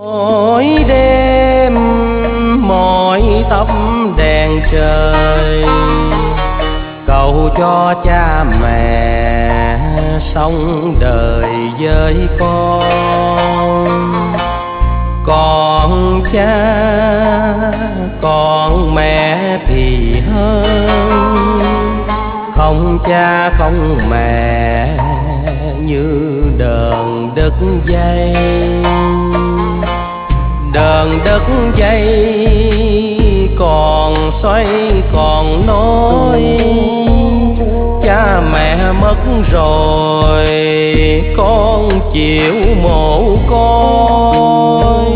Mỗi đêm mỗi thắp đèn trời, cầu cho cha mẹ sống đời với con cha con mẹ thì hơn, không cha không mẹ như đờn đứt dây. Đờn đứt dây còn xoay còn nối, cha mẹ mất rồi con chịu mồ côi.